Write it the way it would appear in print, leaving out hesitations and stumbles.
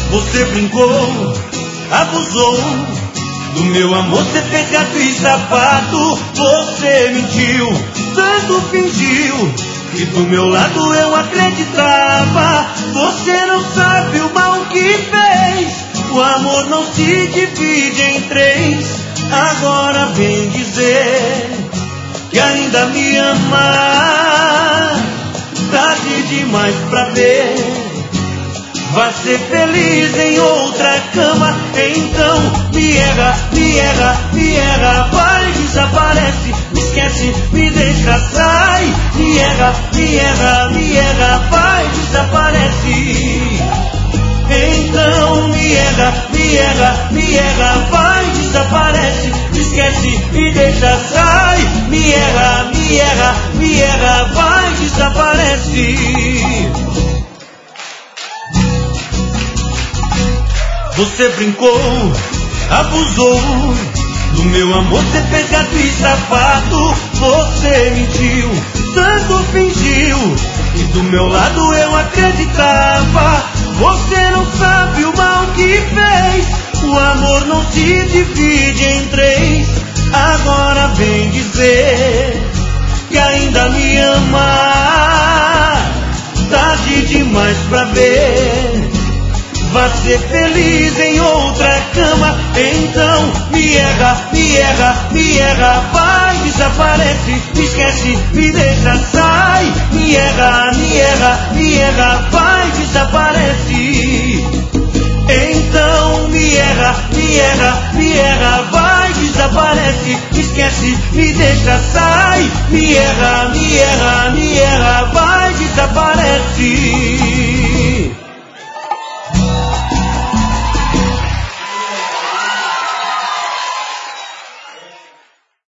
Você brincou, abusou do meu amor, você fez gato e sapato. Você mentiu, tanto fingiu que do meu lado eu acreditava. Você não sabe o mal que fez. O amor não se divide em três. Agora vem dizer que ainda me ama. Tarde demais pra ver. Vai ser feliz em outra cama. Então me erra, me erra, me erra. Vai, desaparece, me esquece, me deixa, sai. Me erra, me erra, me erra. Vai, desaparece. Então me erra, me erra, me erra. Vai, desaparece, me esquece, me deixa, sai. Me erra, me erra, me erra. Vai, desaparece. Você brincou, abusou do meu amor, você fez gato e sapato. Você mentiu, tanto fingiu que do meu lado eu acreditava. Você não sabe o mal que fez. O amor não se divide em três. Agora vem dizer que ainda me ama. Tarde demais pra ver. Vai ser feliz em outra cama. Então me erra, me erra, me erra. Vai, desaparece, me esquece, me deixa, sai. Me erra, me erra, me erra. Vai, desaparece. Então me erra, me erra, me erra. Vai, desaparece, me esquece, me deixa, sai. Me erra, me erra, me erra. Vai.